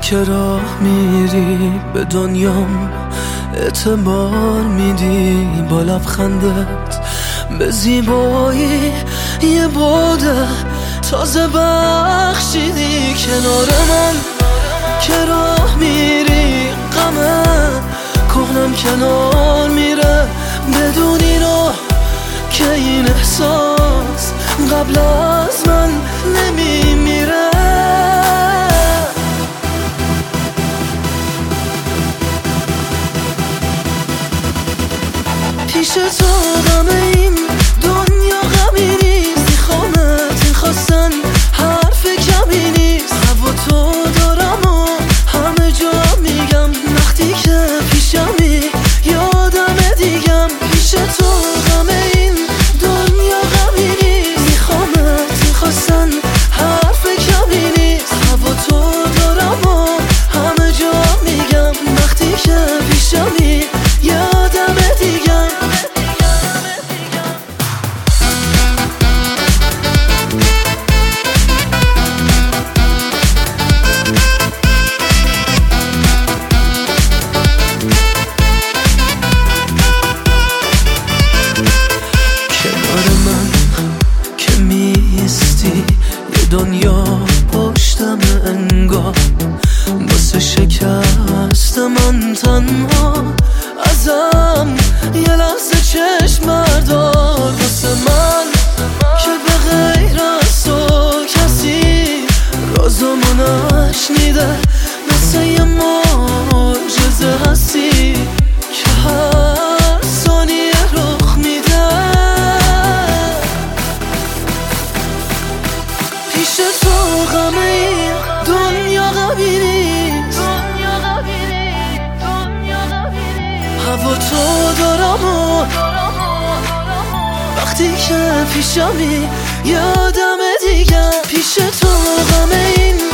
که راه میری به دنیام اعتبار میدی، با لبخندت به زیبایی یه بوده تازه بخشیدی. کنار من که راه میری غمه کهنم کنار میره، بدونی رو که این احساس قبل از من نمیمیره. پیش تو غم این دنیا غمی نیست، میخوامت خواستن حرف کمی نیست. هوا تو دارم و همه جا میگم، وقتی که پیشمی یادم دیگم. پیش تو غم این دنیا غمی نیست، میخوامت خواستن حرف کمی نیست. هوا تو دارم و همه جا میگم، وقتی که پیشمی یادم دیگم. دنیا پشتم انگار واسه شکست من تنها، ازم یه لحظه چشم بردار. واسه من که به غیر از تو کسی رازمو نشنیده، مثل یه معجزه هستی که هر ثانیه رخ میده. پیش تو غم این دنیا غمی نیست، هوا تو دارم و وقتی که پیشمی یادم دیگه. پیش تو غم این